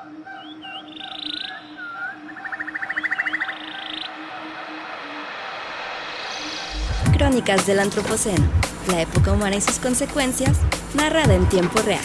Crónicas del Antropoceno, la época humana y sus consecuencias, narrada en tiempo real.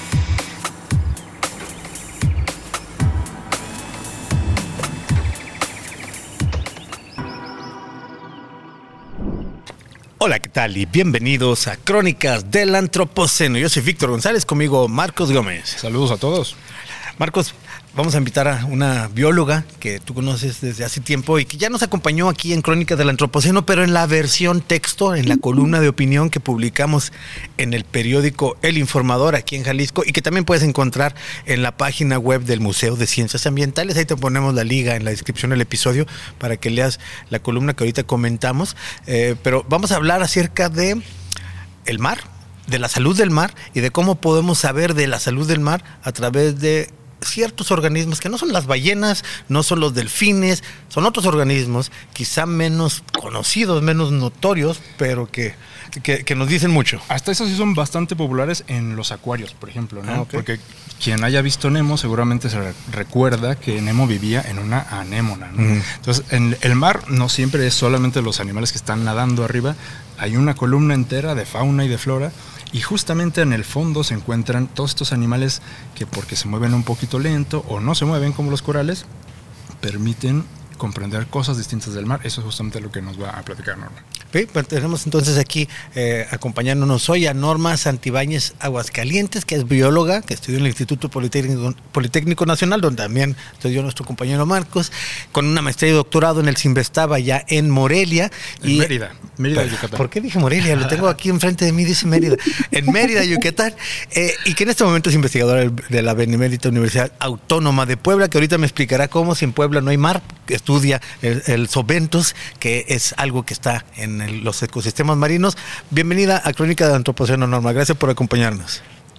Hola, ¿qué tal? Y bienvenidos a Crónicas del Antropoceno. Yo soy Víctor González, conmigo Marcos Gómez. Saludos a todos. Marcos, vamos a invitar a una bióloga que tú conoces desde hace tiempo y que ya nos acompañó aquí en Crónicas del Antropoceno, pero en la versión texto, en la columna de opinión que publicamos en el periódico El Informador aquí en Jalisco y que también puedes encontrar en la página web del Museo de Ciencias Ambientales. Ahí te ponemos la liga en la descripción del episodio para que leas la columna que ahorita comentamos. Pero vamos a hablar acerca de el mar, de la salud del mar y de cómo podemos saber de la salud del mar a través de ciertos organismos que no son las ballenas, no son los delfines, son otros organismos quizá menos conocidos, menos notorios, pero que nos dicen mucho. Hasta esos sí son bastante populares en los acuarios, por ejemplo, ¿no? Okay. Porque quien haya visto Nemo seguramente se recuerda que Nemo vivía en una anémona, ¿no? Entonces, en el mar no siempre es solamente los animales que están nadando arriba, hay una columna entera de fauna y de flora. Y justamente en el fondo se encuentran todos estos animales que, porque se mueven un poquito lento o no se mueven como los corales, permiten comprender cosas distintas del mar. Eso es justamente lo que nos va a platicar Norma. Sí, pues tenemos entonces aquí acompañándonos hoy a Norma Santibáñez Aguascalientes, que es bióloga, que estudió en el Instituto Politécnico Nacional, donde también estudió nuestro compañero Marcos, con una maestría y doctorado en el CINVESTAB allá en Morelia. En Mérida, Yucatán. ¿Por qué dije Morelia? Lo tengo aquí enfrente de mí, dice Mérida. En Mérida, Yucatán, y que en este momento es investigadora de la Benemérita Universidad Autónoma de Puebla, que ahorita me explicará cómo, si en Puebla no hay mar, estudia el zoobentos, que es algo que está en los ecosistemas marinos. Bienvenida a Crónica del Antropoceno, Norma. Gracias por acompañarnos.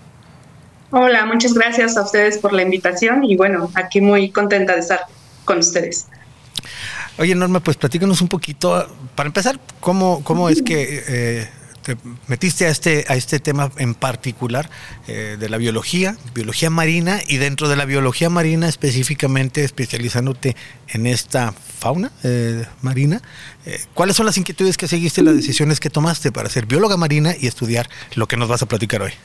Hola, muchas gracias a ustedes por la invitación y bueno, aquí muy contenta de estar con ustedes. Oye, Norma, pues platícanos un poquito, para empezar, ¿cómo es que te metiste a este tema en particular de la biología marina, y dentro de la biología marina específicamente especializándote en esta fauna marina? ¿Cuáles son las inquietudes que seguiste, las decisiones que tomaste para ser bióloga marina y estudiar lo que nos vas a platicar hoy?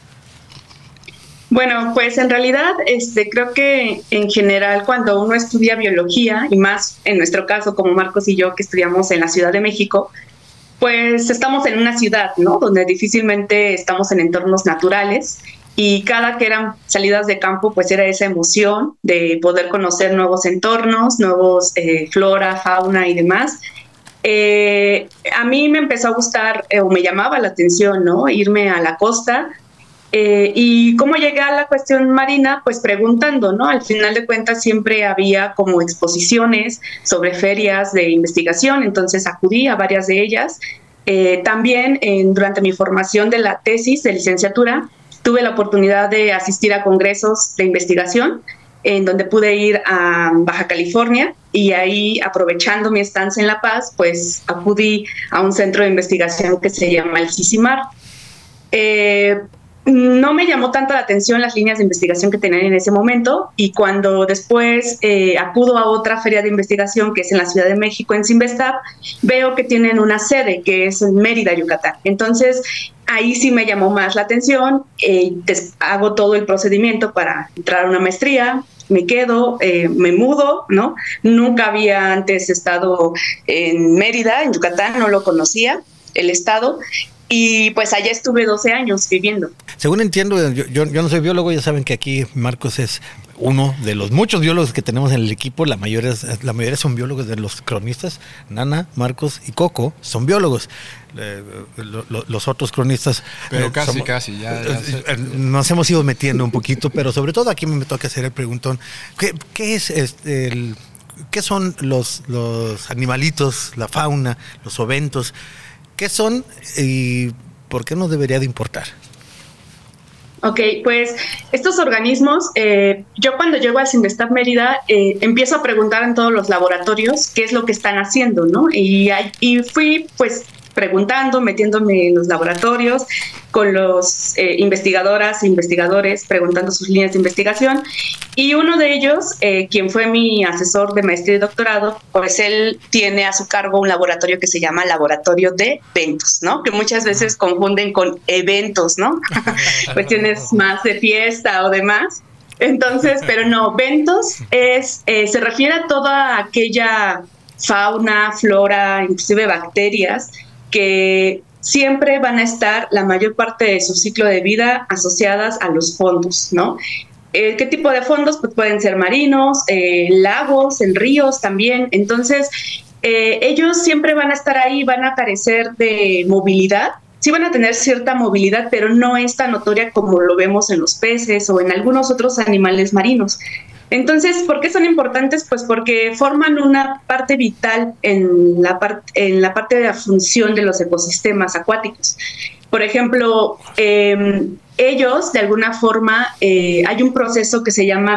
Bueno, pues en realidad creo que en general cuando uno estudia biología, y más en nuestro caso como Marcos y yo que estudiamos en la Ciudad de México, pues estamos en una ciudad, ¿no? Donde difícilmente estamos en entornos naturales y cada que eran salidas de campo, pues era esa emoción de poder conocer nuevos entornos, nuevos flora, fauna y demás. A mí me empezó a gustar o me llamaba la atención, ¿no? Irme a la costa. Y cómo llegué a la cuestión marina, pues preguntando, ¿no? Al final de cuentas siempre había como exposiciones sobre ferias de investigación, entonces acudí a varias de ellas. También durante mi formación de la tesis de licenciatura, tuve la oportunidad de asistir a congresos de investigación, en donde pude ir a Baja California, y ahí, aprovechando mi estancia en La Paz, pues acudí a un centro de investigación que se llama el CICIMAR. No me llamó tanta la atención las líneas de investigación que tenían en ese momento, y cuando después acudo a otra feria de investigación que es en la Ciudad de México, en CINVESTAB, veo que tienen una sede que es en Mérida, Yucatán. Entonces ahí sí me llamó más la atención, hago todo el procedimiento para entrar a una maestría, me quedo, me mudo, ¿no? Nunca había antes estado en Mérida, en Yucatán, no lo conocía, el estado. Y pues allá estuve 12 años viviendo. Según entiendo, yo no soy biólogo, ya saben que aquí Marcos es uno de los muchos biólogos que tenemos en el equipo. La mayoría son biólogos, de los cronistas. Nana, Marcos y Coco son biólogos. Los otros cronistas... Pero casi, ya nos hemos ido metiendo un poquito, pero sobre todo aquí me toca hacer el preguntón. ¿Qué es qué son los animalitos, la fauna, los zoobentos? ¿Qué son y por qué nos debería de importar? Ok, pues estos organismos, yo cuando llego al CINVESTAB Mérida, empiezo a preguntar en todos los laboratorios qué es lo que están haciendo, ¿no? Y fui pues preguntando, metiéndome en los laboratorios, con los investigadoras e investigadores, preguntando sus líneas de investigación. Y uno de ellos, quien fue mi asesor de maestría y doctorado, pues él tiene a su cargo un laboratorio que se llama Laboratorio de Eventos, ¿no? Que muchas veces confunden con eventos, ¿no? Cuestiones más de fiesta o demás. Entonces, pero no, Ventos se refiere a toda aquella fauna, flora, inclusive bacterias, que siempre van a estar la mayor parte de su ciclo de vida asociadas a los fondos, ¿no? ¿Qué tipo de fondos? Pues pueden ser marinos, lagos, en ríos también. Entonces, ellos siempre van a estar ahí, van a carecer de movilidad. Sí van a tener cierta movilidad, pero no es tan notoria como lo vemos en los peces o en algunos otros animales marinos. Entonces, ¿por qué son importantes? Pues porque forman una parte vital en la parte de la función de los ecosistemas acuáticos. Por ejemplo, ellos, de alguna forma, hay un proceso que se llama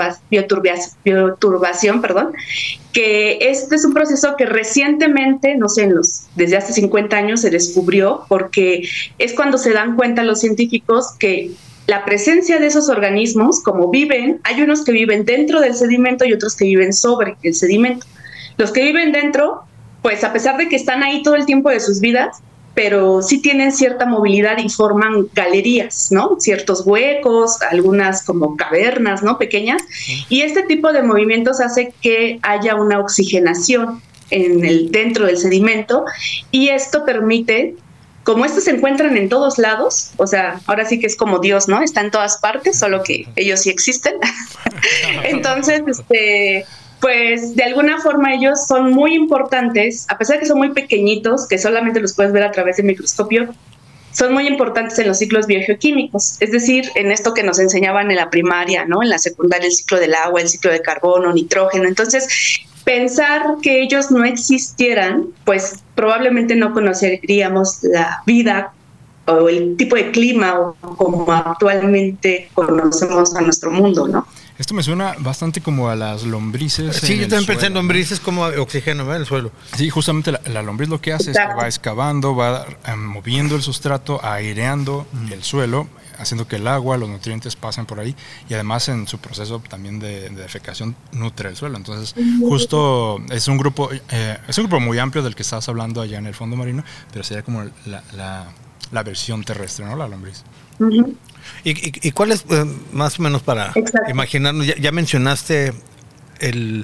bioturbación, que este es un proceso que recientemente, no sé, desde hace 50 años se descubrió, porque es cuando se dan cuenta los científicos que la presencia de esos organismos, como viven, hay unos que viven dentro del sedimento y otros que viven sobre el sedimento. Los que viven dentro, pues a pesar de que están ahí todo el tiempo de sus vidas, pero sí tienen cierta movilidad y forman galerías, ¿no? Ciertos huecos, algunas como cavernas, ¿no? Pequeñas. Y este tipo de movimientos hace que haya una oxigenación dentro del sedimento, y esto permite, como estos se encuentran en todos lados, o sea, ahora sí que es como Dios, ¿no? Está en todas partes, solo que ellos sí existen. Entonces, pues de alguna forma ellos son muy importantes, a pesar de que son muy pequeñitos, que solamente los puedes ver a través del microscopio, son muy importantes en los ciclos biogeoquímicos, es decir, en esto que nos enseñaban en la primaria, ¿no? En la secundaria, el ciclo del agua, el ciclo de carbono, nitrógeno. Entonces, pensar que ellos no existieran, pues probablemente no conoceríamos la vida o el tipo de clima o como actualmente conocemos a nuestro mundo, ¿no? Esto me suena bastante como a las lombrices. Sí, yo también pensé en lombrices como oxígeno, ¿verdad? En el suelo. Sí, justamente la lombriz lo que hace es que va excavando, va moviendo el sustrato, aireando el suelo, haciendo que el agua, los nutrientes pasen por ahí, y además en su proceso también de defecación nutre el suelo. Entonces, justo es un grupo muy amplio del que estás hablando allá en el fondo marino, pero sería como la versión terrestre, ¿no? La lombriz. Uh-huh. ¿Y cuál es, más o menos para imaginarnos, ya mencionaste el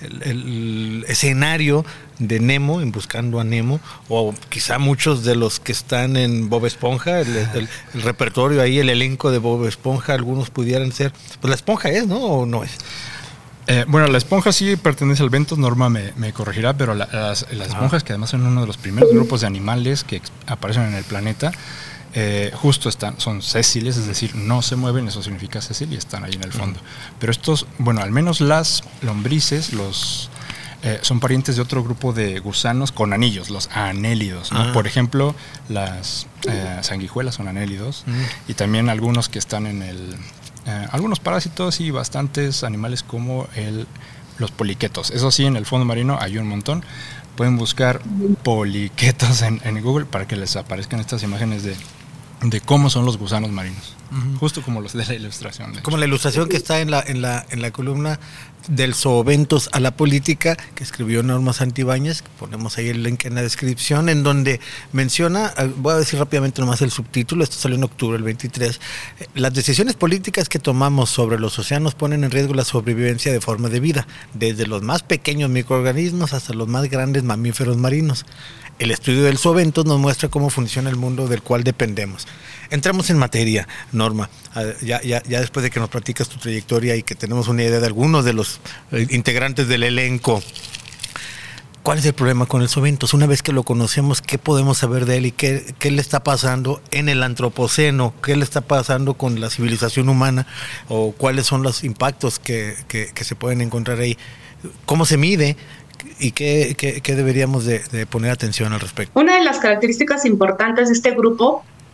escenario de Nemo, en Buscando a Nemo, o quizá muchos de los que están en Bob Esponja, el repertorio ahí, el elenco de Bob Esponja, algunos pudieran ser, pues la esponja es, ¿no? ¿O no es? Bueno, la esponja sí pertenece al Ventos, Norma me corregirá, pero las esponjas, que además son uno de los primeros grupos de animales que aparecen en el planeta, justo son sésiles, es decir, no se mueven, eso significa sésil, y están ahí en el fondo. Pero estos, bueno, al menos las lombrices, son parientes de otro grupo de gusanos con anillos, los anélidos, ¿no? Por ejemplo, las sanguijuelas son anélidos, y también algunos que están en algunos parásitos y bastantes animales como los poliquetos. Eso sí, en el fondo marino hay un montón. Pueden buscar poliquetos en Google para que les aparezcan estas imágenes de cómo son los gusanos marinos, justo como los de la ilustración. Como la ilustración que está en la columna del Zooventos a la política, que escribió Norma Santibáñez, ponemos ahí el link en la descripción, en donde menciona, voy a decir rápidamente nomás el subtítulo, esto salió en octubre, el 23, las decisiones políticas que tomamos sobre los océanos ponen en riesgo la sobrevivencia de formas de vida, desde los más pequeños microorganismos hasta los más grandes mamíferos marinos. El estudio del Zooventos nos muestra cómo funciona el mundo del cual dependemos. Entramos en materia, Norma. Ya después de que nos platicas tu trayectoria y que tenemos una idea de algunos de los integrantes del elenco, ¿cuál es el problema con el Zooventos? Una vez que lo conocemos, ¿qué podemos saber de él y qué le está pasando en el antropoceno? ¿Qué le está pasando con la civilización humana? ¿O cuáles son los impactos que se pueden encontrar ahí? ¿Cómo se mide? ¿Y qué deberíamos de poner atención al respecto? Una de las características importantes de este grupo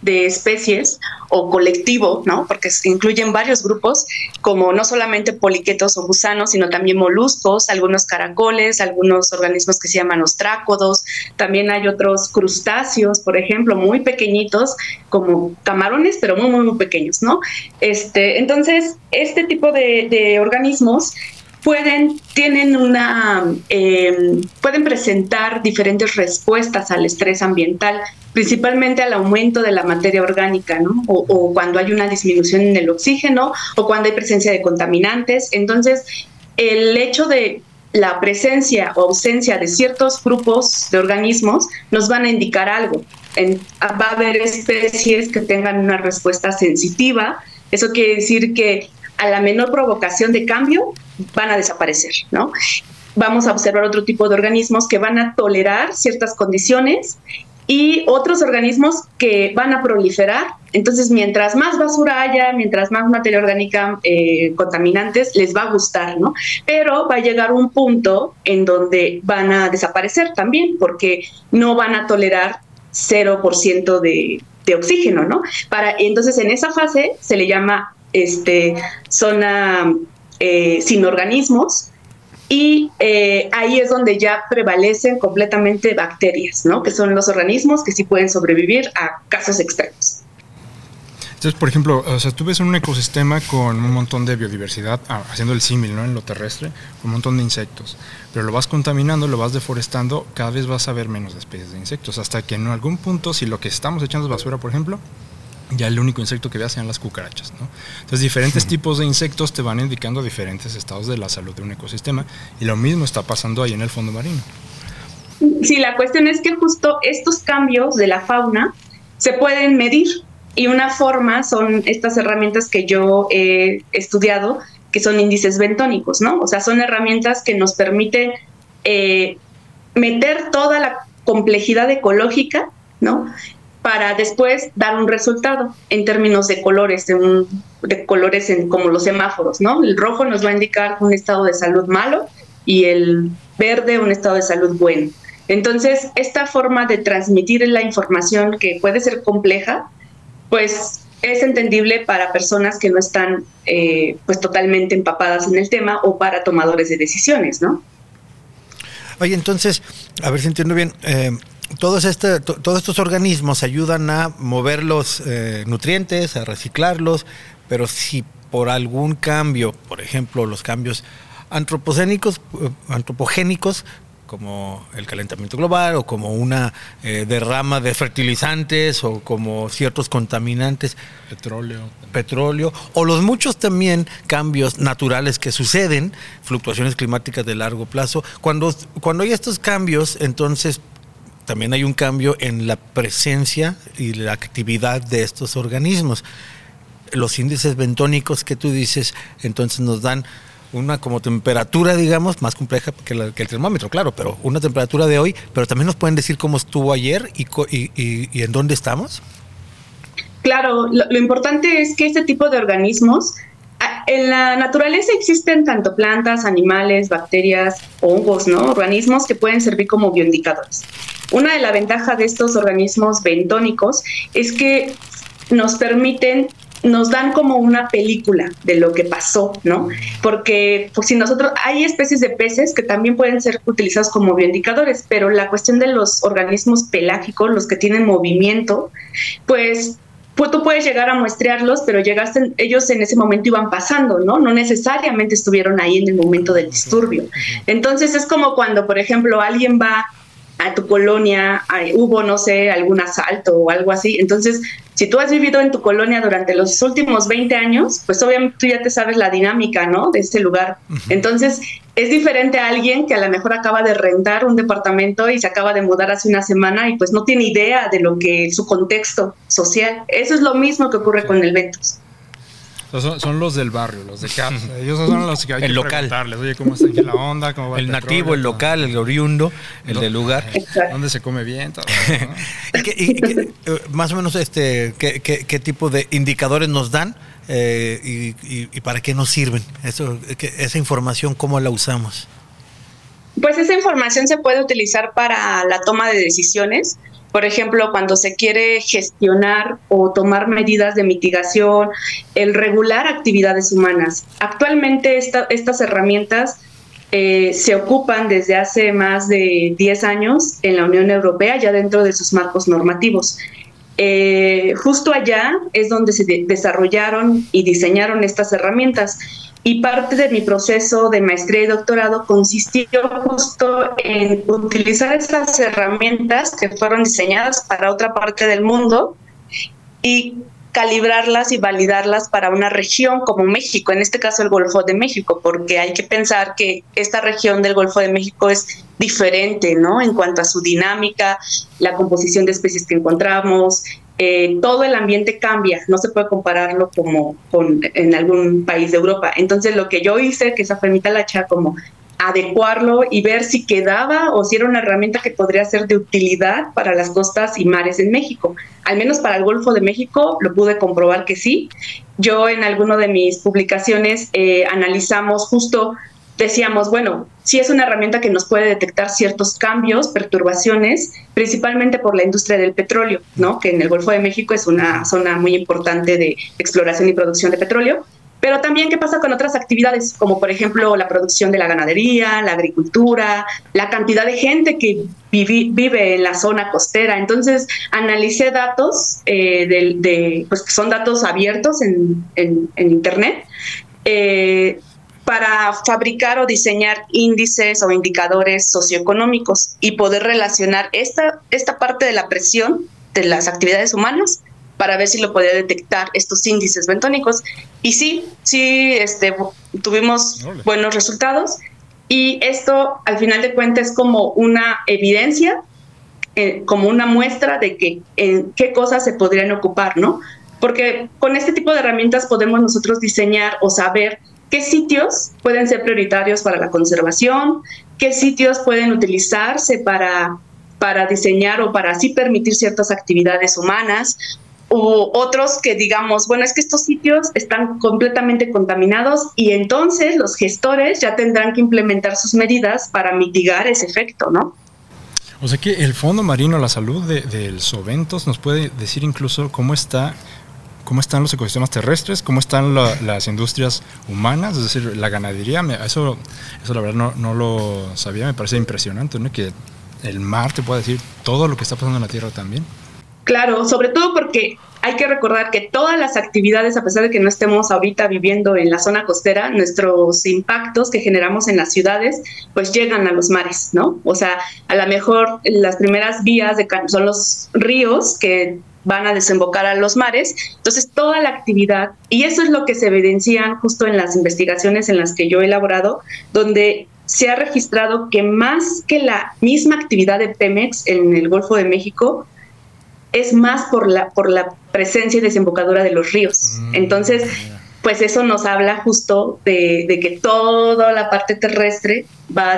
de especies o colectivo, ¿no? Porque incluyen varios grupos, como no solamente poliquetos o gusanos, sino también moluscos, algunos caracoles, algunos organismos que se llaman ostrácodos. También hay otros crustáceos, por ejemplo, muy pequeñitos, como camarones, pero muy, muy, muy pequeños, ¿no? Entonces, este tipo de organismos pueden presentar diferentes respuestas al estrés ambiental, principalmente al aumento de la materia orgánica, ¿no? O cuando hay una disminución en el oxígeno, o cuando hay presencia de contaminantes. Entonces, el hecho de la presencia o ausencia de ciertos grupos de organismos nos van a indicar algo. Va a haber especies que tengan una respuesta sensitiva. Eso quiere decir que a la menor provocación de cambio van a desaparecer, ¿no? Vamos a observar otro tipo de organismos que van a tolerar ciertas condiciones y otros organismos que van a proliferar. Entonces, mientras más basura haya, mientras más materia orgánica, contaminantes, les va a gustar, ¿no? Pero va a llegar un punto en donde van a desaparecer también, porque no van a tolerar 0% de oxígeno, ¿no? Entonces, en esa fase se le llama zona sin organismos, y ahí es donde ya prevalecen completamente bacterias, ¿no? Que son los organismos que sí pueden sobrevivir a casos extremos. Entonces, por ejemplo, o sea, tú ves un ecosistema con un montón de biodiversidad, haciendo el símil, ¿no? En lo terrestre, con un montón de insectos, pero lo vas contaminando, lo vas deforestando, cada vez vas a ver menos especies de insectos, hasta que en algún punto, si lo que estamos echando es basura, por ejemplo, ya el único insecto que veas sean las cucarachas, ¿no? Entonces, diferentes tipos de insectos te van indicando diferentes estados de la salud de un ecosistema, y lo mismo está pasando ahí en el fondo marino. Sí, la cuestión es que justo estos cambios de la fauna se pueden medir, y una forma son estas herramientas que yo he estudiado, que son índices bentónicos, ¿no? O sea, son herramientas que nos permiten meter toda la complejidad ecológica, ¿no? Para después dar un resultado en términos de colores, como los semáforos, ¿no? El rojo nos va a indicar un estado de salud malo y el verde un estado de salud bueno. Entonces, esta forma de transmitir la información, que puede ser compleja, pues es entendible para personas que no están pues totalmente empapadas en el tema, o para tomadores de decisiones, ¿no? Oye, entonces, a ver si entiendo bien, todos estos organismos ayudan a mover los nutrientes, a reciclarlos, pero si por algún cambio, por ejemplo, los cambios antropogénicos, como el calentamiento global, o como una derrama de fertilizantes, o como ciertos contaminantes, petróleo, o los muchos también cambios naturales que suceden, fluctuaciones climáticas de largo plazo. Cuando hay estos cambios, entonces también hay un cambio en la presencia y la actividad de estos organismos. Los índices bentónicos que tú dices, entonces nos dan una como temperatura, digamos, más compleja que el termómetro, claro, pero una temperatura de hoy, pero también nos pueden decir cómo estuvo ayer y en dónde estamos. Claro, lo importante es que este tipo de organismos, en la naturaleza existen tanto plantas, animales, bacterias, hongos, ¿no? Organismos que pueden servir como bioindicadores. Una de las ventajas de estos organismos bentónicos es que nos dan como una película de lo que pasó, ¿no? Porque pues, hay especies de peces que también pueden ser utilizados como bioindicadores, pero la cuestión de los organismos pelágicos, los que tienen movimiento, pues tú puedes llegar a muestrearlos, pero ellos en ese momento iban pasando, ¿no? No necesariamente estuvieron ahí en el momento del disturbio. Entonces es como cuando, por ejemplo, alguien va a tu colonia, hubo, no sé, algún asalto o algo así. Entonces, si tú has vivido en tu colonia durante los últimos 20 años, pues obviamente tú ya te sabes la dinámica, ¿no? De este lugar. Entonces, es diferente a alguien que a lo mejor acaba de rentar un departamento y se acaba de mudar hace una semana y pues no tiene idea de su contexto social. Eso es lo mismo que ocurre con el Ventus. Son los del barrio, los de casa. Ellos son los que hay el que local. Preguntarles. Oye, ¿cómo está aquí la onda? ¿Cómo va el nativo, el local, el oriundo, el del lugar. ¿Dónde se come bien? Todo, ¿no? Más o menos, ¿qué tipo de indicadores nos dan y para qué nos sirven? Esa información, ¿cómo la usamos? Pues esa información se puede utilizar para la toma de decisiones. Por ejemplo, cuando se quiere gestionar o tomar medidas de mitigación, el regular actividades humanas. Actualmente estas herramientas se ocupan desde hace más de 10 años en la Unión Europea, ya dentro de sus marcos normativos. Justo allá es donde se desarrollaron y diseñaron estas herramientas. Y parte de mi proceso de maestría y doctorado consistió justo en utilizar esas herramientas que fueron diseñadas para otra parte del mundo y calibrarlas y validarlas para una región como México, en este caso el Golfo de México, porque hay que pensar que esta región del Golfo de México es diferente, ¿no? En cuanto a su dinámica, la composición de especies que encontramos, todo el ambiente cambia, no se puede compararlo como en algún país de Europa. Entonces lo que yo hice, que esa fue mi talacha, como adecuarlo y ver si quedaba o si era una herramienta que podría ser de utilidad para las costas y mares en México. Al menos para el Golfo de México lo pude comprobar que sí. Yo en alguna de mis publicaciones analizamos justo, decíamos, bueno, sí es una herramienta que nos puede detectar ciertos cambios, perturbaciones, principalmente por la industria del petróleo, ¿no? Que en el Golfo de México es una zona muy importante de exploración y producción de petróleo. Pero también qué pasa con otras actividades, como por ejemplo la producción de la ganadería, la agricultura, la cantidad de gente que vive en la zona costera. Entonces analicé datos, pues que son datos abiertos en Internet, para fabricar o diseñar índices o indicadores socioeconómicos y poder relacionar esta parte de la presión de las actividades humanas para ver si lo podía detectar estos índices bentónicos. Y sí, tuvimos buenos resultados, y esto al final de cuentas es como una evidencia, como una muestra de que en qué cosas se podrían ocupar, ¿no? Porque con este tipo de herramientas podemos nosotros diseñar o saber qué sitios pueden ser prioritarios para la conservación, qué sitios pueden utilizarse para diseñar o para así permitir ciertas actividades humanas, u otros que digamos, bueno, es que estos sitios están completamente contaminados y entonces los gestores ya tendrán que implementar sus medidas para mitigar ese efecto, ¿no? O sea que el Fondo Marino a la Salud del Soventos nos puede decir incluso cómo están los ecosistemas terrestres, cómo están las industrias humanas, es decir, la ganadería. Eso la verdad no lo sabía, me parece impresionante, ¿no? Que el mar te puede decir todo lo que está pasando en la Tierra también. Claro, sobre todo porque hay que recordar que todas las actividades, a pesar de que no estemos ahorita viviendo en la zona costera, nuestros impactos que generamos en las ciudades, pues llegan a los mares, ¿no? O sea, a lo mejor las primeras vías son los ríos que van a desembocar a los mares. Entonces, toda la actividad, y eso es lo que se evidencian justo en las investigaciones en las que yo he elaborado, donde se ha registrado que más que la misma actividad de Pemex en el Golfo de México, es más por la presencia y desembocadura de los ríos. Entonces, pues eso nos habla justo de que toda la parte terrestre va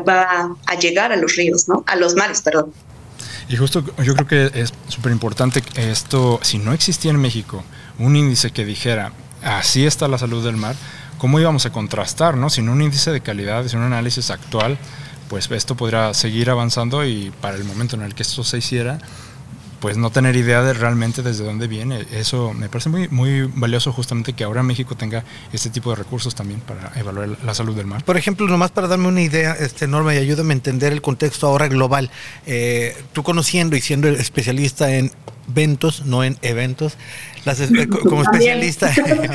a llegar a los ríos, ¿no? A los mares, perdón. Y justo yo creo que es súper importante esto, si no existía en México un índice que dijera, así está la salud del mar, ¿cómo íbamos a contrastar, no? Sin un índice de calidad, sin un análisis actual, pues esto podría seguir avanzando, y para el momento en el que esto se hiciera, pues no tener idea de realmente desde dónde viene. Eso me parece muy, muy valioso, justamente que ahora México tenga este tipo de recursos también para evaluar la salud del mar. Por ejemplo, nomás para darme una idea, Norma, y ayúdame a entender el contexto ahora global. Tú conociendo y siendo especialista en eventos, no en eventos, como especialista,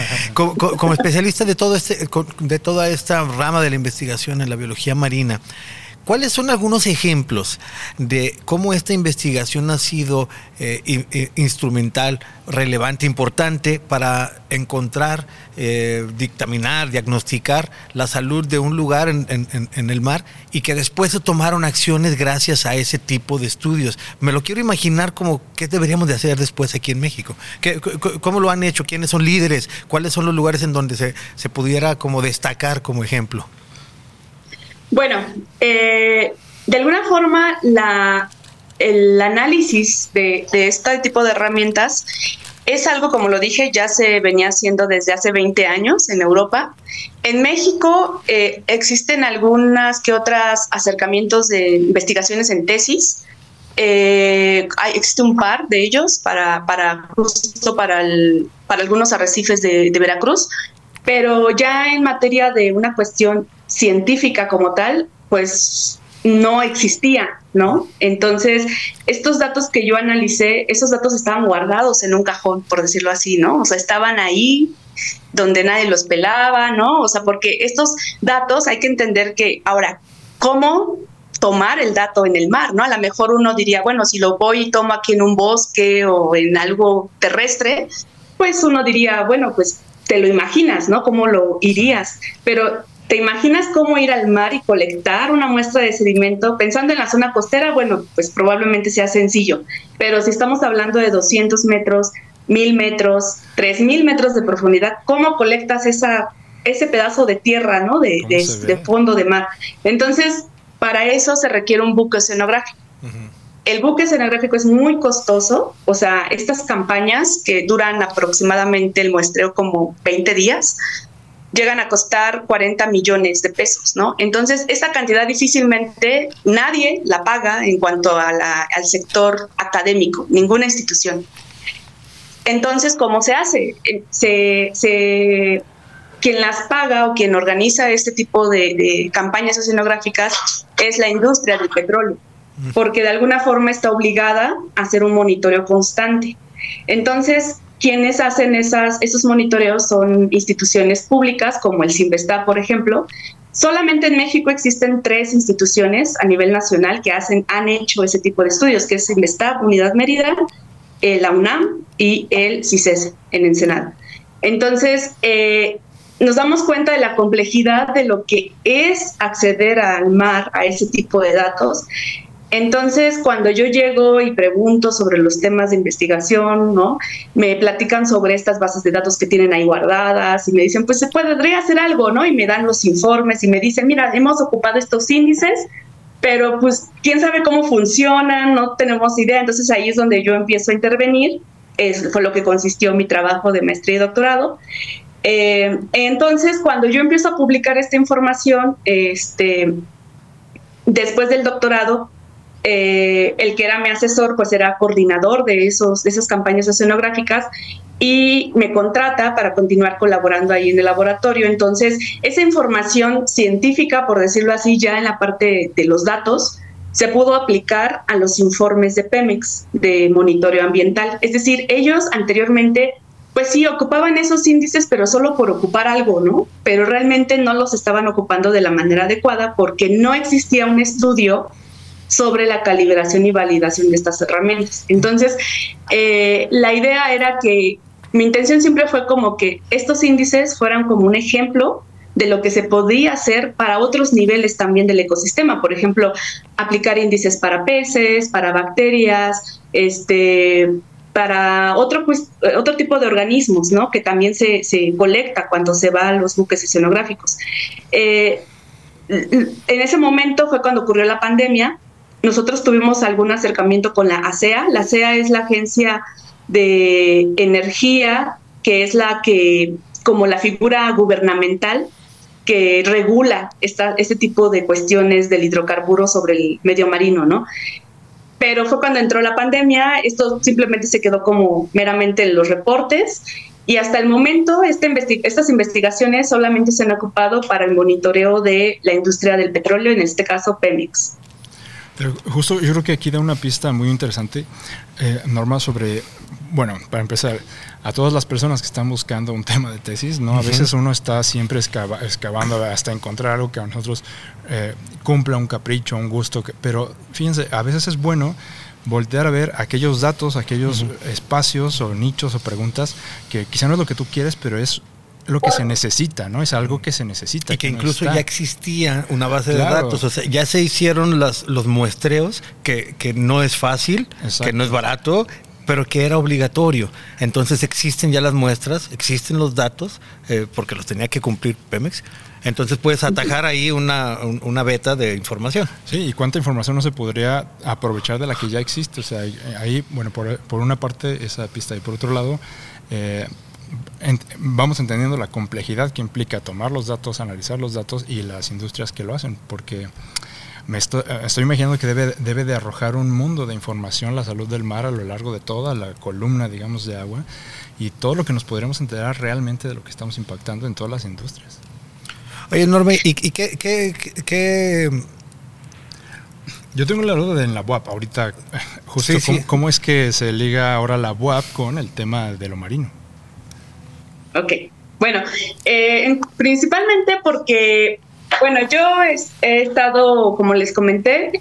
como especialista de toda esta rama de la investigación en la biología marina, ¿cuáles son algunos ejemplos de cómo esta investigación ha sido instrumental, relevante, importante para encontrar, dictaminar, diagnosticar la salud de un lugar en el mar, y que después se tomaron acciones gracias a ese tipo de estudios? Me lo quiero imaginar como qué deberíamos de hacer después aquí en México. ¿Cómo lo han hecho? ¿Quiénes son líderes? ¿Cuáles son los lugares en donde se pudiera como destacar como ejemplo? Bueno, de alguna forma el análisis de este tipo de herramientas es algo, como lo dije, ya se venía haciendo desde hace 20 años en Europa. En México existen algunas que otras acercamientos de investigaciones en tesis, Existe un par de ellos justo para algunos arrecifes de Veracruz, pero ya en materia de una cuestión científica como tal, pues no existía, ¿no? Entonces, estos datos que yo analicé, esos datos estaban guardados en un cajón, por decirlo así, ¿no? O sea, estaban ahí donde nadie los pelaba, ¿no? O sea, porque estos datos hay que entender que, ahora, ¿cómo tomar el dato en el mar, ¿no? A lo mejor uno diría, bueno, si lo voy y tomo aquí en un bosque o en algo terrestre, pues uno diría, bueno, pues te lo imaginas, ¿no? ¿Cómo lo irías? Pero ¿te imaginas cómo ir al mar y colectar una muestra de sedimento? Pensando en la zona costera, bueno, pues probablemente sea sencillo, pero si estamos hablando de 200 metros, 1000 metros, 3000 metros de profundidad, ¿cómo colectas ese pedazo de tierra, ¿no? De fondo de mar. Entonces, para eso se requiere un buque oceanográfico. El buque oceanográfico es muy costoso, o sea, estas campañas que duran aproximadamente el muestreo como 20 días, llegan a costar 40 millones de pesos, ¿no? Entonces, esa cantidad difícilmente nadie la paga en cuanto al sector académico, ninguna institución. Entonces, ¿cómo se hace? Quien las paga o quien organiza este tipo de campañas oceanográficas es la industria del petróleo, porque de alguna forma está obligada a hacer un monitoreo constante. Entonces, quienes hacen esos monitoreos son instituciones públicas como el CINVESTAB, por ejemplo. Solamente en México existen 3 instituciones a nivel nacional que han hecho ese tipo de estudios, que es CINVESTAB, Unidad Mérida, la UNAM y el CICESE en Ensenada. Entonces, nos damos cuenta de la complejidad de lo que es acceder al mar, a ese tipo de datos. Entonces, cuando yo llego y pregunto sobre los temas de investigación, ¿no? Me platican sobre estas bases de datos que tienen ahí guardadas y me dicen, pues se podría hacer algo, ¿no? Y me dan los informes y me dicen, mira, hemos ocupado estos índices, pero pues quién sabe cómo funcionan, no tenemos idea. Entonces ahí es donde yo empiezo a intervenir, fue lo que consistió mi trabajo de maestría y doctorado. Entonces, cuando yo empiezo a publicar esta información, después del doctorado, el que era mi asesor, pues era coordinador de esas campañas oceanográficas y me contrata para continuar colaborando ahí en el laboratorio. Entonces, esa información científica, por decirlo así, ya en la parte de los datos, se pudo aplicar a los informes de Pemex de monitoreo ambiental. Es decir, ellos anteriormente, pues sí, ocupaban esos índices, pero solo por ocupar algo, ¿no? Pero realmente no los estaban ocupando de la manera adecuada porque no existía un estudio sobre la calibración y validación de estas herramientas. Entonces, la idea era que mi intención siempre fue como que estos índices fueran como un ejemplo de lo que se podía hacer para otros niveles también del ecosistema. Por ejemplo, aplicar índices para peces, para bacterias, para otro tipo de organismos, ¿no? Que también se colecta cuando se va a los buques oceanográficos. En ese momento fue cuando ocurrió la pandemia. Nosotros tuvimos algún acercamiento con la ASEA. La ASEA es la Agencia de Energía, que es como la figura gubernamental que regula este tipo de cuestiones del hidrocarburo sobre el medio marino, ¿no? Pero fue cuando entró la pandemia, esto simplemente se quedó como meramente en los reportes y hasta el momento estas investigaciones solamente se han ocupado para el monitoreo de la industria del petróleo, en este caso Pemex. Pero justo yo creo que aquí da una pista muy interesante, Norma, sobre, bueno, para empezar, a todas las personas que están buscando un tema de tesis, ¿no? A veces uno está siempre excavando hasta encontrar algo que a nosotros cumpla un capricho, un gusto, pero fíjense, a veces es bueno voltear a ver aquellos datos, aquellos espacios o nichos o preguntas que quizá no es lo que tú quieres, pero es lo que se necesita, ¿no? Es algo que se necesita. Y que incluso ya existía una base de datos, o sea, ya se hicieron los muestreos, que no es fácil, que no es barato, pero que era obligatorio. Entonces existen ya las muestras, existen los datos, porque los tenía que cumplir Pemex. Entonces puedes atajar ahí una beta de información. Sí, y cuánta información no se podría aprovechar de la que ya existe. O sea, ahí, bueno, por una parte esa pista y por otro lado, vamos entendiendo la complejidad que implica tomar los datos, analizar los datos y las industrias que lo hacen, porque estoy imaginando que debe de arrojar un mundo de información la salud del mar a lo largo de toda la columna, digamos, de agua, y todo lo que nos podríamos enterar realmente de lo que estamos impactando en todas las industrias. Oye, Norma, ¿y qué? Yo tengo la duda en la UAP ahorita, justo ¿cómo es que se liga ahora la UAP con el tema de lo marino? Ok, bueno, principalmente porque, bueno, yo he estado, como les comenté,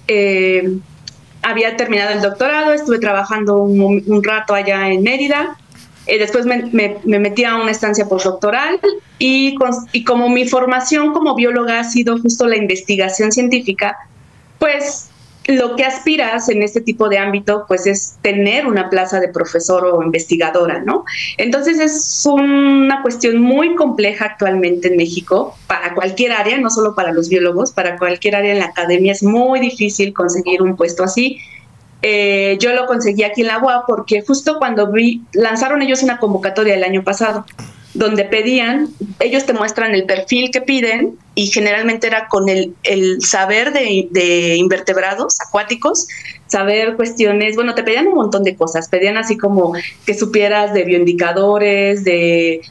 había terminado el doctorado, estuve trabajando un rato allá en Mérida. Después me metí a una estancia postdoctoral y como mi formación como bióloga ha sido justo la investigación científica, pues lo que aspiras en este tipo de ámbito pues es tener una plaza de profesor o investigadora, ¿no? Entonces es una cuestión muy compleja actualmente en México para cualquier área, no solo para los biólogos, para cualquier área en la academia es muy difícil conseguir un puesto así. Yo lo conseguí aquí en la UAP porque justo cuando lanzaron ellos una convocatoria el año pasado, donde ellos te muestran el perfil que piden y generalmente era con el saber de invertebrados acuáticos, saber cuestiones, bueno, te pedían un montón de cosas, pedían así como que supieras de bioindicadores, de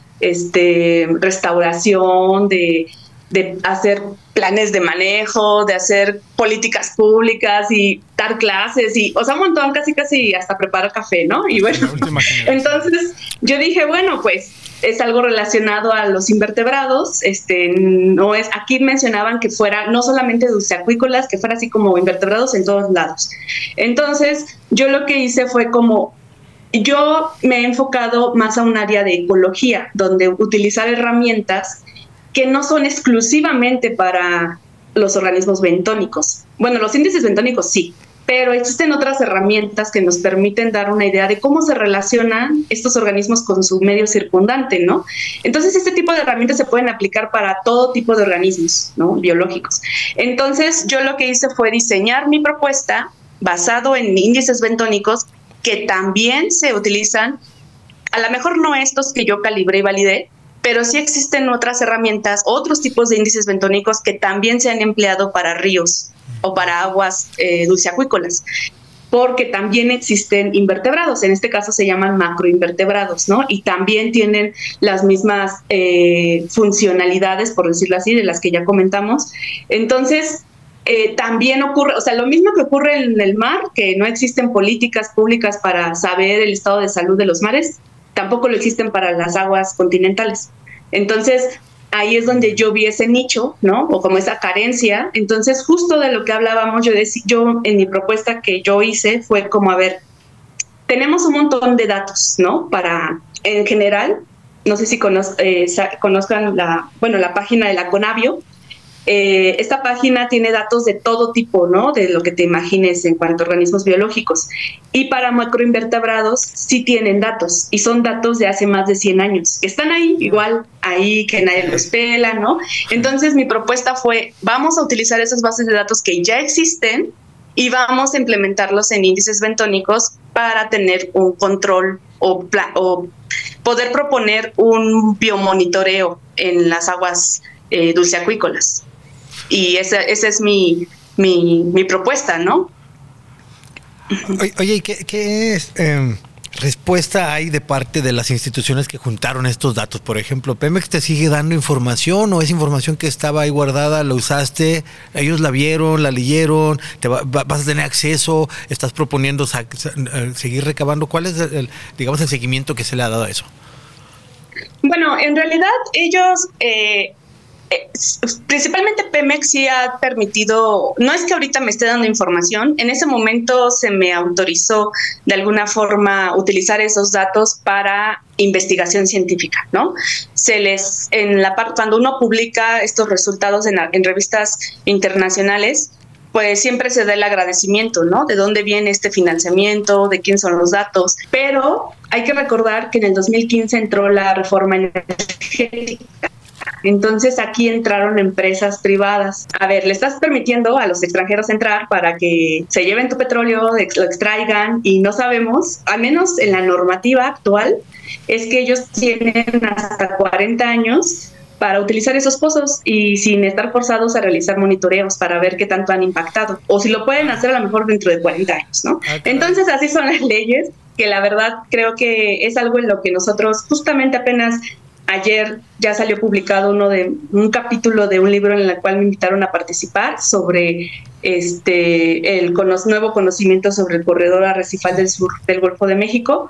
restauración, de hacer planes de manejo, de hacer políticas públicas y dar clases y, o sea, un montón, casi hasta preparar café, ¿no? Y bueno, entonces yo dije, bueno, pues es algo relacionado a los invertebrados, no es, aquí mencionaban que fuera no solamente dulceacuícolas, que fuera así como invertebrados en todos lados. Entonces, yo lo que hice fue yo me he enfocado más a un área de ecología, donde utilizar herramientas que no son exclusivamente para los organismos bentónicos. Bueno, los índices bentónicos sí, pero existen otras herramientas que nos permiten dar una idea de cómo se relacionan estos organismos con su medio circundante, ¿no? Entonces, este tipo de herramientas se pueden aplicar para todo tipo de organismos, ¿no? Biológicos. Entonces, yo lo que hice fue diseñar mi propuesta basado en índices bentónicos que también se utilizan, a lo mejor no estos que yo calibré y validé, pero sí existen otras herramientas, otros tipos de índices bentónicos que también se han empleado para ríos o para aguas dulceacuícolas, porque también existen invertebrados, en este caso se llaman macroinvertebrados, ¿no? Y también tienen las mismas funcionalidades, por decirlo así, de las que ya comentamos. Entonces, también ocurre, o sea, lo mismo que ocurre en el mar, que no existen políticas públicas para saber el estado de salud de los mares, tampoco lo existen para las aguas continentales. Entonces, ahí es donde yo vi ese nicho, ¿no? O como esa carencia. Entonces, justo de lo que hablábamos, yo en mi propuesta que yo hice fue como, a ver, tenemos un montón de datos, ¿no? En general, no sé si conozcan la página de la Conavio. Esta página tiene datos de todo tipo, ¿no? De lo que te imagines en cuanto a organismos biológicos. Y para macroinvertebrados sí tienen datos, y son datos de hace más de 100 años. Están ahí, igual ahí que nadie los pela, ¿no? Entonces mi propuesta fue, vamos a utilizar esas bases de datos que ya existen y vamos a implementarlos en índices bentónicos para tener un control o poder proponer un biomonitoreo en las aguas dulceacuícolas. Y esa es mi propuesta, ¿no? Oye, ¿qué respuesta hay de parte de las instituciones que juntaron estos datos? Por ejemplo, ¿Pemex te sigue dando información o es información que estaba ahí guardada, la usaste, ellos la vieron, la leyeron, vas a tener acceso, estás proponiendo seguir recabando? ¿Cuál es el seguimiento que se le ha dado a eso? Bueno, en realidad ellos... principalmente Pemex sí ha permitido, no es que ahorita me esté dando información, en ese momento se me autorizó de alguna forma utilizar esos datos para investigación científica, ¿no? Cuando uno publica estos resultados en revistas internacionales, pues siempre se da el agradecimiento, ¿no? De dónde viene este financiamiento, de quién son los datos, pero hay que recordar que en el 2015 entró la reforma energética. Entonces aquí entraron empresas privadas. A ver, le estás permitiendo a los extranjeros entrar para que se lleven tu petróleo, lo extraigan, y no sabemos, al menos en la normativa actual, es que ellos tienen hasta 40 años para utilizar esos pozos y sin estar forzados a realizar monitoreos para ver qué tanto han impactado, o si lo pueden hacer a lo mejor dentro de 40 años, ¿no? Entonces así son las leyes, que la verdad creo que es algo en lo que nosotros justamente apenas ayer ya salió publicado un capítulo de un libro en el cual me invitaron a participar sobre el nuevo conocimiento sobre el corredor arrecifal del sur del Golfo de México.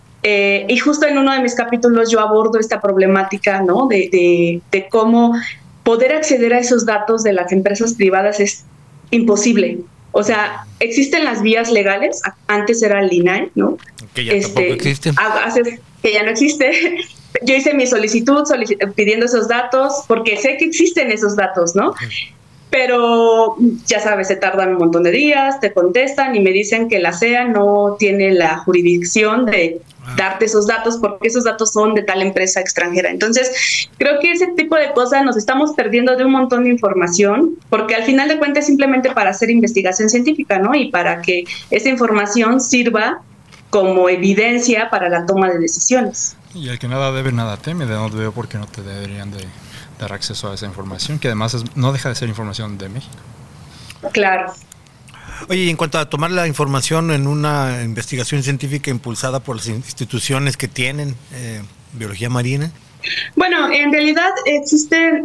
Y justo en uno de mis capítulos yo abordo esta problemática, ¿no? de cómo poder acceder a esos datos de las empresas privadas es imposible. O sea, existen las vías legales, antes era el INAI, ¿no? Que ya tampoco existe. Que ya no existe. Yo hice mi solicitud pidiendo esos datos, porque sé que existen esos datos, ¿no? Pero ya sabes, se tardan un montón de días, te contestan y me dicen que la CEA no tiene la jurisdicción de darte esos datos porque esos datos son de tal empresa extranjera. Entonces, creo que ese tipo de cosas nos estamos perdiendo de un montón de información, porque al final de cuentas es simplemente para hacer investigación científica, ¿no? Y para que esa información sirva como evidencia para la toma de decisiones. Y el que nada debe, nada teme. De no veo por qué no te deberían de dar acceso a esa información, que además no deja de ser información de México. Claro. Oye, y en cuanto a tomar la información en una investigación científica impulsada por las instituciones que tienen biología marina. Bueno, en realidad existen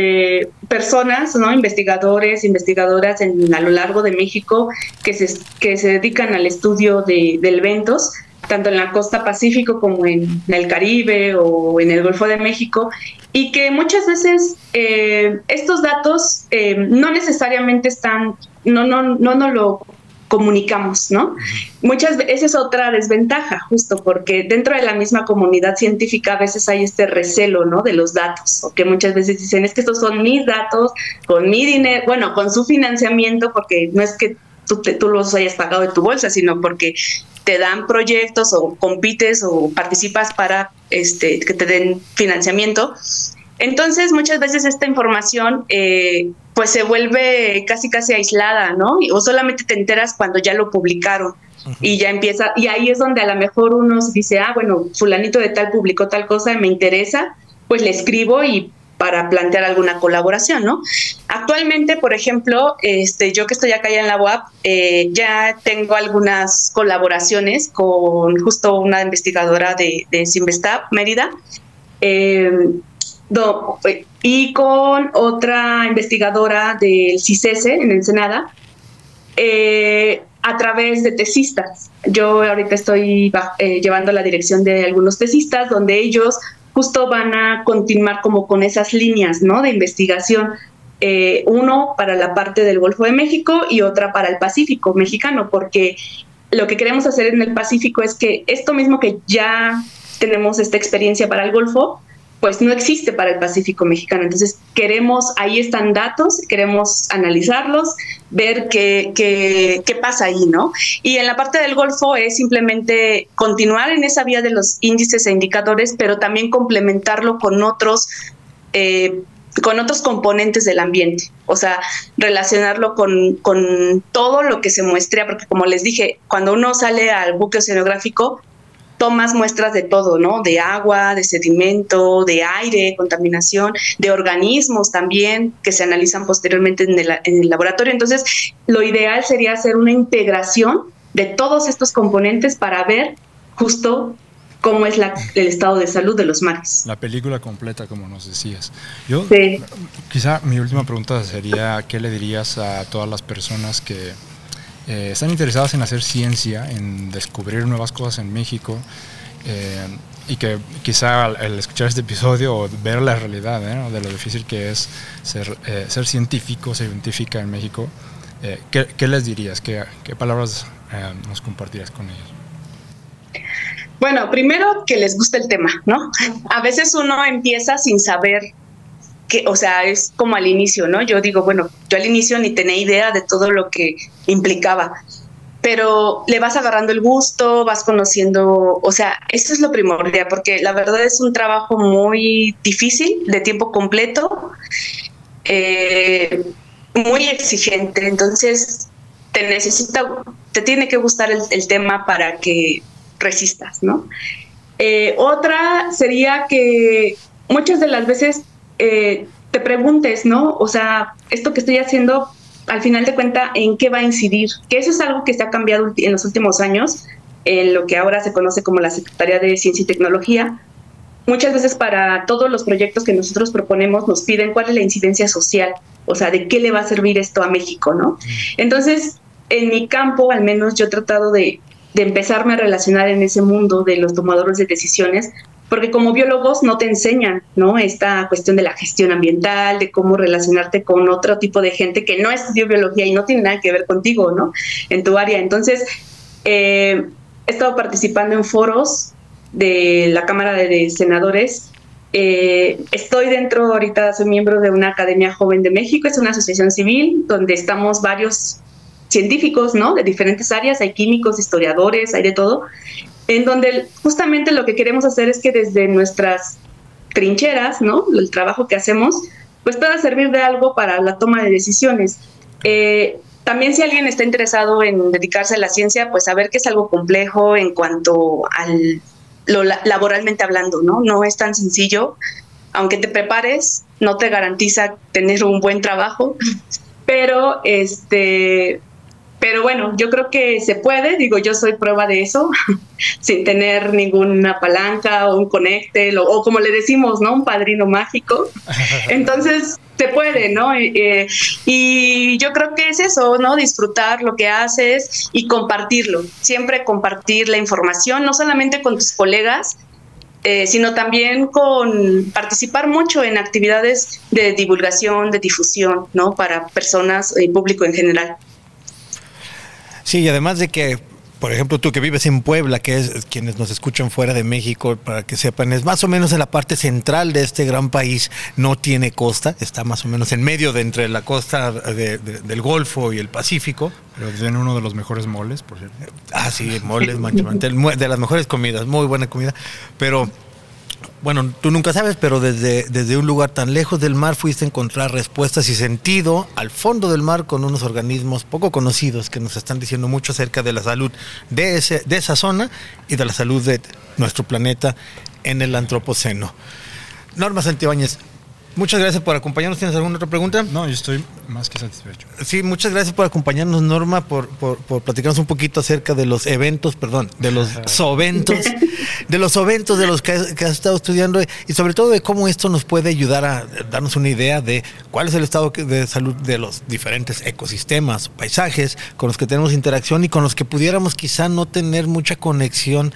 personas, ¿no? Investigadores, investigadoras a lo largo de México que se dedican al estudio de eventos, tanto en la costa Pacífico como en el Caribe o en el Golfo de México, y que muchas veces estos datos no necesariamente están, no lo comunicamos, ¿no? Esa es otra desventaja, justo porque dentro de la misma comunidad científica a veces hay este recelo, ¿no? De los datos, o que muchas veces dicen, es que estos son mis datos, con mi dinero, bueno, con su financiamiento, porque no es que tú los hayas pagado de tu bolsa, sino porque te dan proyectos o compites o participas para que te den financiamiento. Entonces, muchas veces esta información pues se vuelve casi aislada, ¿no? O solamente te enteras cuando ya lo publicaron. Uh-huh. Y ya empieza, y ahí es donde a lo mejor uno dice, bueno, fulanito de tal publicó tal cosa, me interesa, pues le escribo y para plantear alguna colaboración, ¿no? Actualmente, por ejemplo, yo que estoy acá ya en la UAP, ya tengo algunas colaboraciones con justo una investigadora de Cinvestav, Mérida, y con otra investigadora del CICESE en Ensenada, a través de tesistas. Yo ahorita estoy llevando la dirección de algunos tesistas donde ellos justo van a continuar como con esas líneas, ¿no? De investigación, uno para la parte del Golfo de México y otra para el Pacífico mexicano, porque lo que queremos hacer en el Pacífico es que esto mismo que ya tenemos esta experiencia para el Golfo, pues no existe para el Pacífico mexicano. Entonces ahí están datos, queremos analizarlos, ver qué pasa ahí, ¿no? Y en la parte del Golfo es simplemente continuar en esa vía de los índices e indicadores, pero también complementarlo con otros componentes del ambiente, o sea, relacionarlo con todo lo que se muestra, porque como les dije, cuando uno sale al buque oceanográfico, tomas muestras de todo, ¿no? De agua, de sedimento, de aire, contaminación, de organismos también que se analizan posteriormente en el laboratorio. Entonces, lo ideal sería hacer una integración de todos estos componentes para ver justo cómo es el estado de salud de los mares. La película completa, como nos decías. Sí. Quizá mi última pregunta sería, ¿qué le dirías a todas las personas que están interesadas en hacer ciencia, en descubrir nuevas cosas en México, y que quizá al escuchar este episodio o ver la realidad, ¿no? De lo difícil que es ser científica en México, ¿qué les dirías? ¿Qué palabras nos compartirías con ellos? Bueno, primero que les guste el tema, ¿no? A veces uno empieza sin saber o sea, es como al inicio, ¿no? Yo digo, bueno, yo al inicio ni tenía idea de todo lo que implicaba, pero le vas agarrando el gusto, vas conociendo, o sea, eso es lo primordial, porque la verdad es un trabajo muy difícil, de tiempo completo, muy exigente, entonces te tiene que gustar el tema para que resistas, ¿no? Otra sería que muchas de las veces te preguntes, ¿no? O sea, esto que estoy haciendo, al final de cuentas, ¿en qué va a incidir? Que eso es algo que se ha cambiado en los últimos años, en lo que ahora se conoce como la Secretaría de Ciencia y Tecnología. Muchas veces para todos los proyectos que nosotros proponemos nos piden cuál es la incidencia social, o sea, de qué le va a servir esto a México, ¿no? Entonces, en mi campo, al menos yo he tratado de empezarme a relacionar en ese mundo de los tomadores de decisiones, porque como biólogos no te enseñan, ¿no? Esta cuestión de la gestión ambiental, de cómo relacionarte con otro tipo de gente que no estudió biología y no tiene nada que ver contigo, ¿no? En tu área. Entonces, he estado participando en foros de la Cámara de Senadores. Estoy dentro, ahorita soy miembro de una Academia Joven de México, es una asociación civil donde estamos varios científicos, ¿no? De diferentes áreas, hay químicos, historiadores, hay de todo, en donde justamente lo que queremos hacer es que desde nuestras trincheras, ¿no? El trabajo que hacemos, pues pueda servir de algo para la toma de decisiones. También si alguien está interesado en dedicarse a la ciencia, pues saber que es algo complejo en cuanto al laboralmente hablando, ¿no? No es tan sencillo. Aunque te prepares, no te garantiza tener un buen trabajo, pero bueno, yo creo que se puede, digo, yo soy prueba de eso, sin tener ninguna palanca o un conecte, o como le decimos, ¿no? Un padrino mágico. Entonces, se puede, ¿no? Y yo creo que es eso, ¿no? Disfrutar lo que haces y compartirlo. Siempre compartir la información, no solamente con tus colegas, sino también con participar mucho en actividades de divulgación, de difusión, ¿no? Para personas y público en general. Sí, y además de que, por ejemplo, tú que vives en Puebla, que es quienes nos escuchan fuera de México, para que sepan, es más o menos en la parte central de este gran país, no tiene costa, está más o menos en medio de entre la costa del Golfo y el Pacífico. Pero tiene uno de los mejores moles, por cierto. Ah, sí, moles, manchamantel, de las mejores comidas, muy buena comida, pero... Bueno, tú nunca sabes, pero desde un lugar tan lejos del mar fuiste a encontrar respuestas y sentido al fondo del mar con unos organismos poco conocidos que nos están diciendo mucho acerca de la salud de esa zona y de la salud de nuestro planeta en el Antropoceno. Norma Santibáñez, muchas gracias por acompañarnos. ¿Tienes alguna otra pregunta? No, yo estoy más que satisfecho. Sí, muchas gracias por acompañarnos, Norma, por platicarnos un poquito acerca de los eventos, de los soventos, de los que has estado estudiando y sobre todo de cómo esto nos puede ayudar a darnos una idea de cuál es el estado de salud de los diferentes ecosistemas, paisajes con los que tenemos interacción y con los que pudiéramos quizá no tener mucha conexión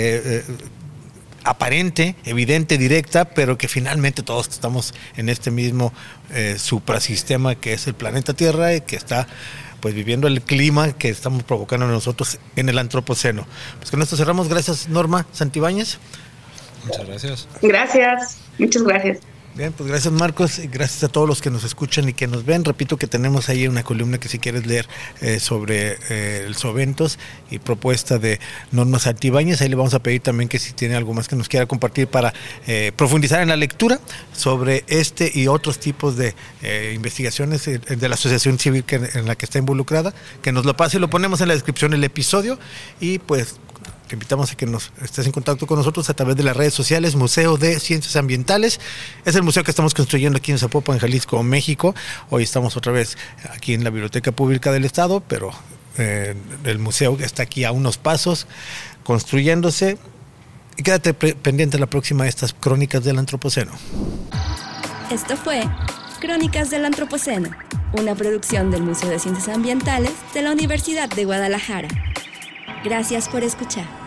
aparente, evidente, directa, pero que finalmente todos estamos en este mismo suprasistema que es el planeta Tierra y que está pues viviendo el clima que estamos provocando nosotros en el Antropoceno. Pues con esto cerramos. Gracias, Norma Santibáñez. Muchas gracias. Gracias, muchas gracias. Bien, pues gracias, Marcos, y gracias a todos los que nos escuchan y que nos ven. Repito que tenemos ahí una columna que si quieres leer sobre el Soventos y propuesta de Norma Santibáñez. Ahí le vamos a pedir también que si tiene algo más que nos quiera compartir para profundizar en la lectura sobre este y otros tipos de investigaciones de la asociación civil en la que está involucrada, que nos lo pase y lo ponemos en la descripción del episodio. Y pues te invitamos a que nos estés en contacto con nosotros a través de las redes sociales. Museo de Ciencias Ambientales es el museo que estamos construyendo aquí en Zapopan, Jalisco, México. Hoy estamos otra vez aquí en la Biblioteca Pública del Estado, pero el museo está aquí a unos pasos construyéndose. Y quédate pendiente la próxima de estas Crónicas del Antropoceno. Esto fue Crónicas del Antropoceno, una producción del Museo de Ciencias Ambientales de la Universidad de Guadalajara. Gracias por escuchar.